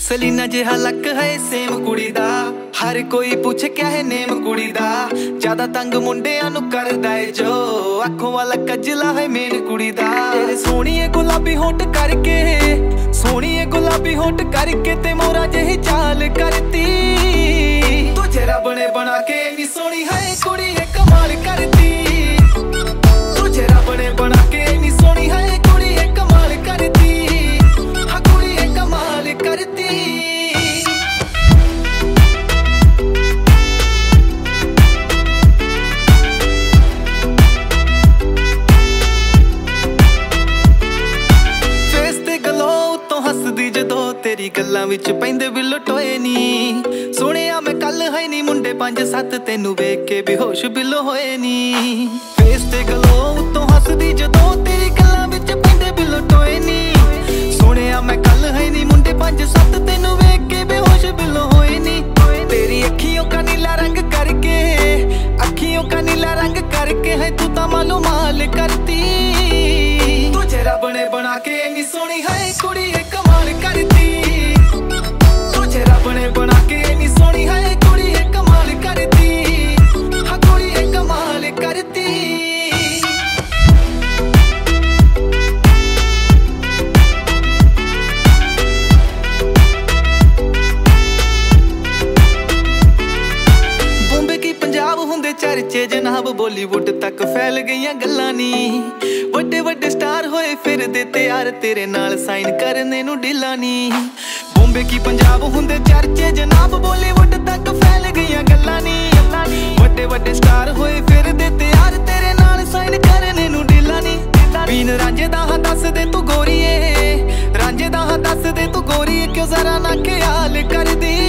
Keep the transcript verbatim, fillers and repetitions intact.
सलीना जिहा लक है सेम कुड़ी दा, हर कोई पूछ क्या है नेम कुड़ी दा। ज्यादा तंग मुंडियां नू करदा है जो, अखों वाला कजला है मेन कुड़ी दा। तेरे सोहणीए गुलाबी होठ करके, सोहणीए गुलाबी होठ करके ते मोरा जही चाल करती। तुझे रब ने बना के नी सोहनी है कुड़ी कमाल करती। तुझे रब ने बना के नी सोहनी है कुड़ी कमाल करती। हाँ कुड़ी कमाल करती। हसदी जदों तेरी गल्लां विच पैंदे बिल्लो टोए नी। सुनिया मैं कल है नी मुंडे पंज सत्त तेनू वेख के बेहोश बिल्लो होए नी। फेस ते गलो उत्तों हसदी जदों तेरी गल्लां विच पैंदे बिल्लो टोए नी। सुनिया मैं कल है नी मुंडे पंज सत्त तेनू वेख के बेहोश बिल्लो होए नी। तेरी अखियों का नीला रंग करके, अखियों का नीला रंग करके है तू ता मालूम माल करती। तुझे रब ने बना के नी सोहनी है कुड़ी कमाल करती। तुझे रब ने बना के नी सोहनी है कुड़ी कमाल करती। हाँ कुड़ी कमाल करती। बॉम्बे की पंजाब हुंदे चर्चे जनाब, बॉलीवुड तक फैल गईयां गल्लां नी। ਵੱਡੇ ਵੱਡੇ स्टार होए फिरदे तैयार तेरे नाल साइन करने नू ढिला नी। बॉम्बे की पंजाब हुंदे चर्चे जनाब, बॉलीवुड तक फैल गईयां गल्लां नी। ਵੱਡੇ ਵੱਡੇ स्टार होए फिरदे तैयार तेरे नाल साइन करने नू ढिला नी। बीन रांझे दा हां दस दे तू गोरीए, रांझे दा हां दस दे तू गोरीए, क्यों जरा ना ख्याल करदी।